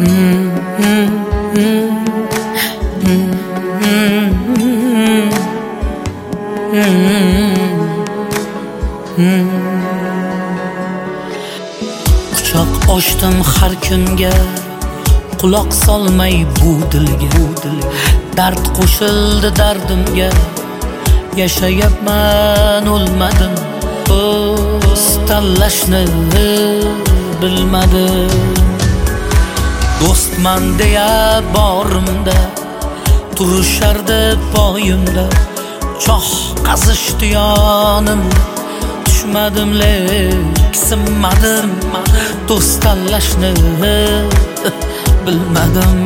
Quchoq ochdim har kunga, quloq solmay bu dilga. Dard qo'shildi dardimga, yashayapman o'lmadim. Do'st tanlashni bilmadim. Do'stman deya borimda, turishardi poyimda. Choh qazishdi yonimda, tushmadim lek sinmadim. Do'st tanlashni bilmadim.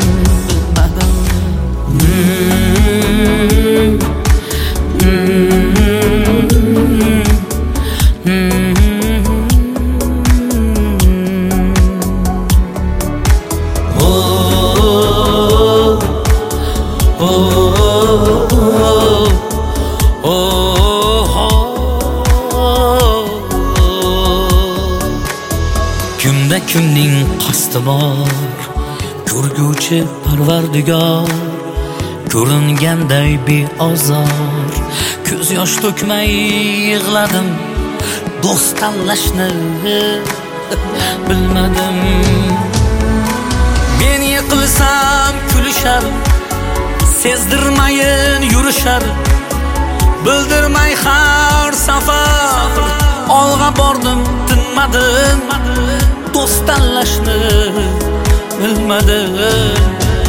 Kunda kunning qasdi bor, ko'rguvchi Parvardigor. Ko'ringanday beozor, ko'z yosh to'kmay yig'ladim. Do'st tanlashni bilmadim. Men yiqilsam kulishar, sezdirmayin yurishar. Bildirmay har safar olg'a bordim, tinmadim. Do'st tanlashni bilmadim.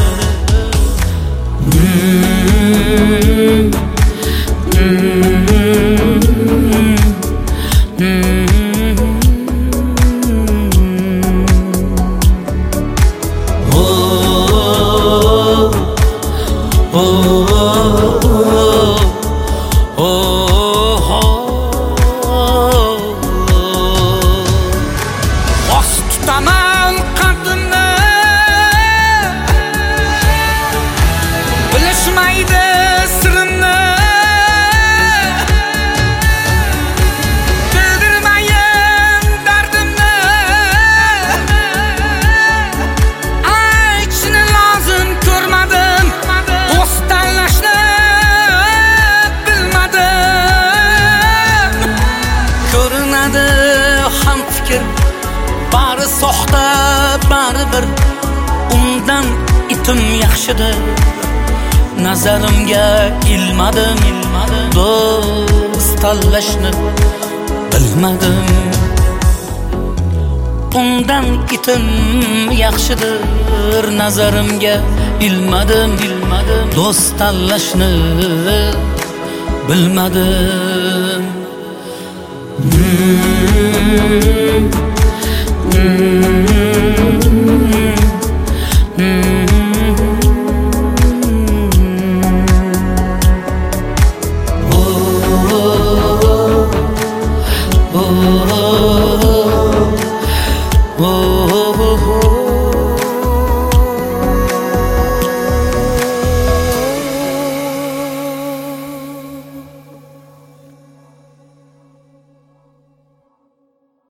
Tutaman qaddimni, bilishmaydi sirimni. Bildirmayin dardimni, aytishni lozim ko'rmadim. Do'st tanlashni bilmadim. Ko'rinadi ham fikr, bari soxta, bari bir. Undan itim yaxshidir, nazarimga ilmadim. Do'st tanlashni bilmadim. Undan itim yaxshidir, nazarimga ilmadim. Do'st tanlashni bilmadim.